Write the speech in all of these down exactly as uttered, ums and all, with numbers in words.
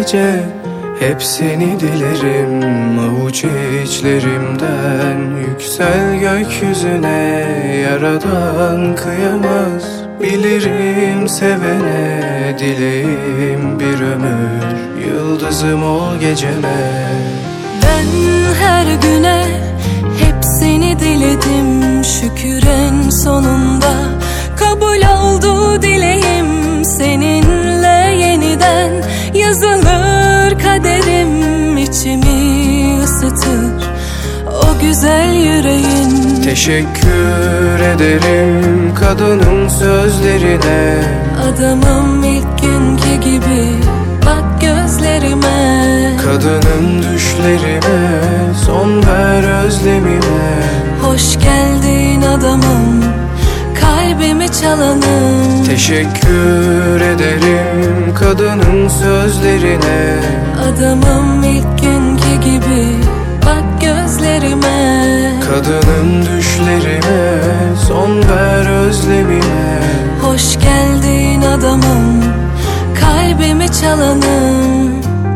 gece hep seni dilerim. Avuç içlerimden yüksel gökyüzüne. Yaradan kıyamaz, bilirim sevene. Dileğim bir ömür, yıldızım ol geceme. Ben her güne hep seni diledim. Şükür en sonunda kabul oldu dileğim. Seninle yeniden yazılır kaderim. İçimi ısıtır o güzel yüreğin. Teşekkür ederim kadının sözlerine. Adamım ilk günkü gibi bak gözlerime. Kadının düşlerime son ver özlemime. Hoş geldin adamım, kalbimi çalanım. Teşekkür ederim kadının sözlerine. Adamım ilk günkü gibi bak gözlerime. Kadının düşlerime son ver özlemime. Hoş geldin adamım, kalbimi çalanım.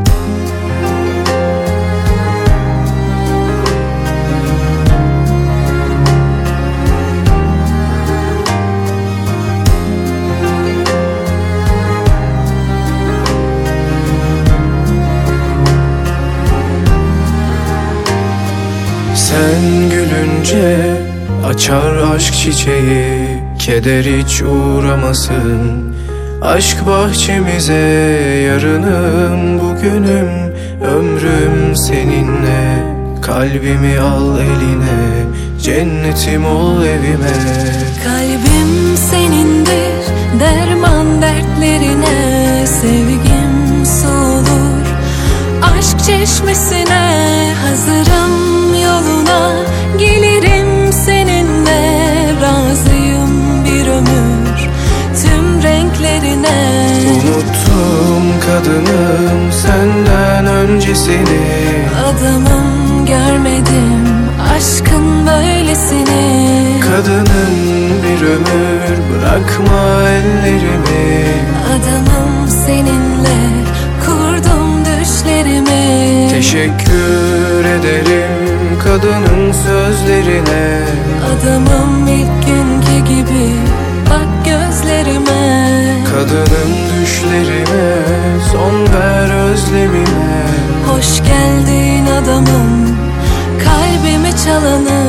Sen gülünce açar aşk çiçeği. Keder hiç uğramasın aşk bahçemize. Yarınım bugünüm, ömrüm seninle. Kalbimi al eline, cennetim ol evime. Kalbim senindir, derman dertlerine. Sevgim su olur aşk çeşmesine. Hazırım yoluna, gelirim seninle. Razıyım bir ömür tüm renklerine. Unuttum kadınım senden öncesini. Adamım görmedim aşkın böylesini. Kadının bir ömür, bırakma ellerimi. Adamım seninle kurdum düşlerimi. Teşekkür ederim kadının sözlerine. Adamım ilk günkü gibi bak gözlerime. Kadının düşlerime son ver özlemime. Hoş geldin adamım, kalbimi çalanım.